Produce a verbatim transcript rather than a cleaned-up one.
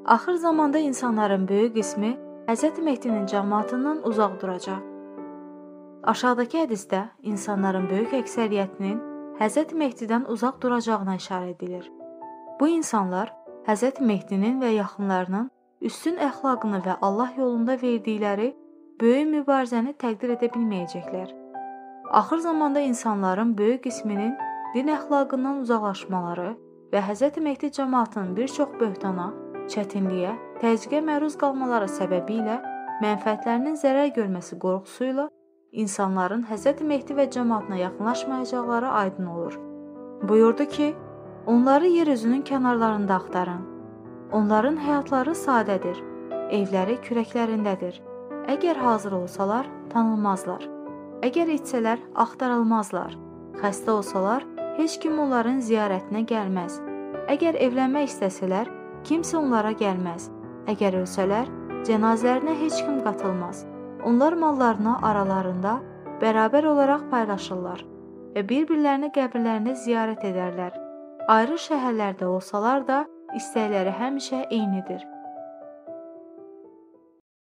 Axır zamanda insanların böyük qismi Həzrəti Mehdinin cəmaatından uzaq duracaq. Aşağıdakı hədisdə insanların böyük əksəriyyətinin Həzrəti Mehdidən uzaq duracağına işarə edilir. Bu insanlar Həzrəti Mehdinin və yaxınlarının üstün əxlaqını və Allah yolunda verdikləri böyük mübarizəni təqdir edə bilməyəcəklər. Axır zamanda insanların böyük qisminin din əxlaqından uzaqlaşmaları və Həzrəti Mehdi cəmaatının bir çox böhtana, çətinliyə, təzyiqə məruz qalmaları səbəbilə mənfəətlərinin zərər görməsi qorxusu ilə insanların Həzrəti Mehdi və cəmaatına yaxınlaşmayacaqları aydın olur. Buyurdu ki, onları yer üzünün kənarlarında axtarın. Onların həyatları sadədir, evləri kürəklərindədir. Əgər hazır olsalar, tanınmazlar. Əgər içsələr, axtarılmazlar. Xəstə olsalar, heç kim onların ziyarətinə gəlməz. Əgər evlənmək istəsələr, kimsə onlara gəlməz. Əgər ölsələr, cənazələrinə heç kim qatılmaz. Onlar mallarını aralarında bərabər olaraq paylaşırlar və bir-birlərini qəbirlərində ziyarət edərlər. Ayrı şəhərlərdə olsalar da, istəkləri həmişə eynidir.